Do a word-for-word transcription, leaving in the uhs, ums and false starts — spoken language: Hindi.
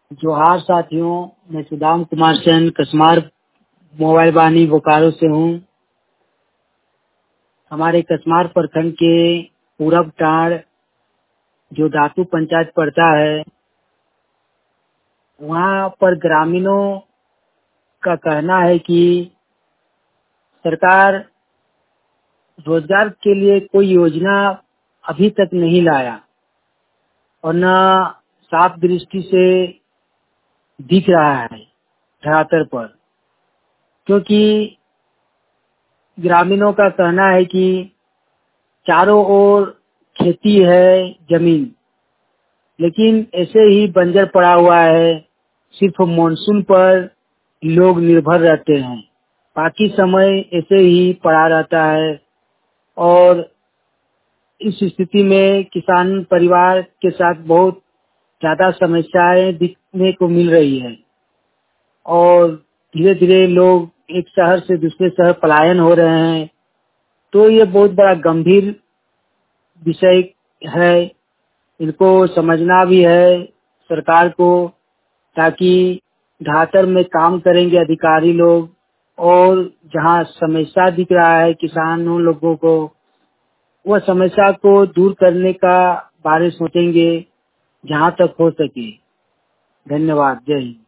जोहार साथियों, मैं सुदाम कुमार सेन कसमार मोबाइल बानी बोकारो से हूँ। हमारे कसमार प्रखंड के पूरब टाड़ जो दातू पंचायत पड़ता है, वहाँ पर ग्रामीणों का कहना है कि सरकार रोजगार के लिए कोई योजना अभी तक नहीं लाया और न साफ दृष्टि से दिख रहा है धरातल पर, क्योंकि ग्रामीणों का कहना है कि चारों ओर खेती है जमीन, लेकिन ऐसे ही बंजर पड़ा हुआ है। सिर्फ मानसून पर लोग निर्भर रहते हैं, बाकी समय ऐसे ही पड़ा रहता है। और इस स्थिति में किसान परिवार के साथ बहुत ज्यादा समस्याएं दिखने को मिल रही है और धीरे धीरे लोग एक शहर से दूसरे शहर पलायन हो रहे हैं। तो ये बहुत बड़ा गंभीर विषय है, इनको समझना भी है सरकार को, ताकि घाटर में काम करेंगे अधिकारी लोग और जहाँ समस्या दिख रहा है किसानों लोगों को, वह समस्या को दूर करने का बारे सोचेंगे जहाँ तक हो सके। धन्यवाद। जय हिंद।